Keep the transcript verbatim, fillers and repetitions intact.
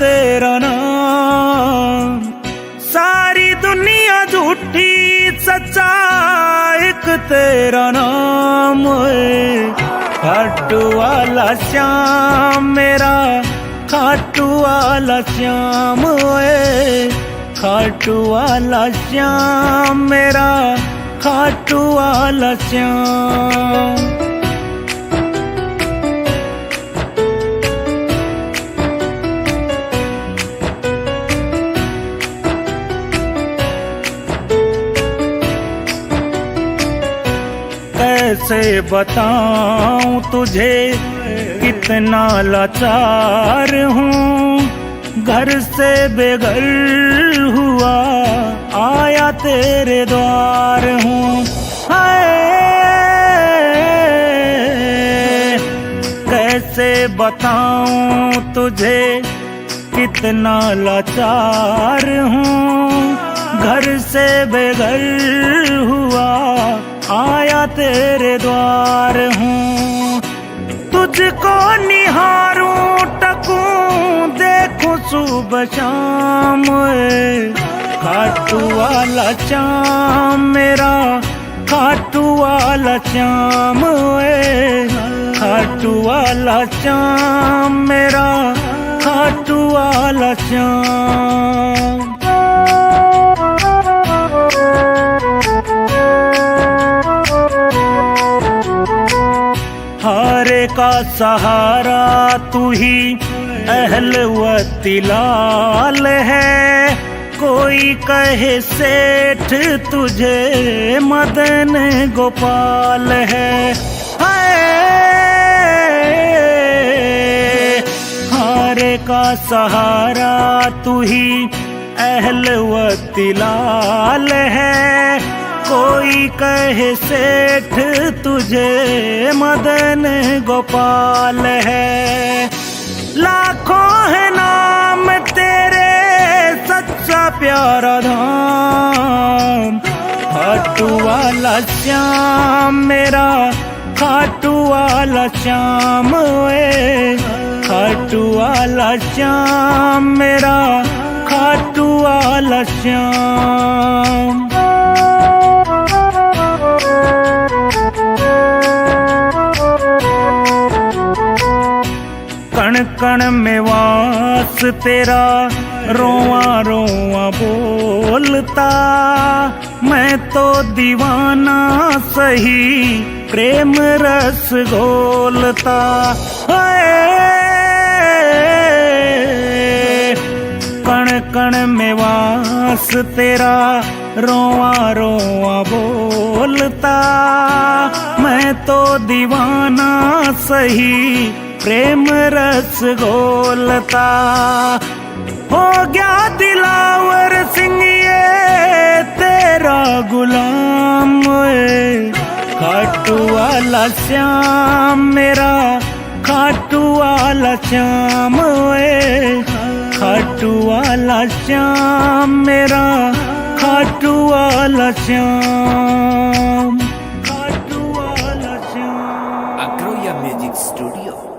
तेरा नाम। सारी दुनिया झूठी सच्चा एक तेरा नाम है। खाटू वाला श्याम मेरा खाटू वाला श्याम है। खाटू वाला श्याम मेरा खाटू वाला श्याम। कैसे बताऊं तुझे कितना लाचार हूँ। घर से बेघर हुआ आया तेरे द्वार हूँ। हाय कैसे बताऊं तुझे कितना लाचार हूँ। घर से बेघर हुआ आया तेरे द्वार हूँ। तुझको निहारूं टकूं देखूं सुबह शाम। खाटू वाला श्याम मेरा खाटू वाला श्याम है। खाटू वाला श्याम मेरा खाटू वाला श्याम। हारे का सहारा तू ही अहलवती लाल है। कोई कहे सेठ तुझे मदन गोपाल है। हाय हारे का सहारा तू ही अहलवती लाल है। कोई कहे सेठ तुझे मदन गोपाल है। लाखों है नाम तेरे सच्चा प्यारा धाम। खाटू वाला श्याम मेरा खाटू वाला श्याम है। खाटू वाला श्याम मेरा खाटू वाला श्याम। कण कण में वास तेरा रोआ रोआ बोलता। मैं तो दीवाना सही प्रेम रस घोलता। कण कण में वास तेरा रोआ रोआ बोलता। मैं तो दीवाना सही प्रेम रस घोलता। हो गया दिलावर सिंह ये तेरा गुलाम। खाटू वाला श्याम मेरा खाटू वाला श्याम है। खाटू वाला श्याम मेरा खाटू वाला श्याम। खाटू वाला श्याम। Acroya Music Studio.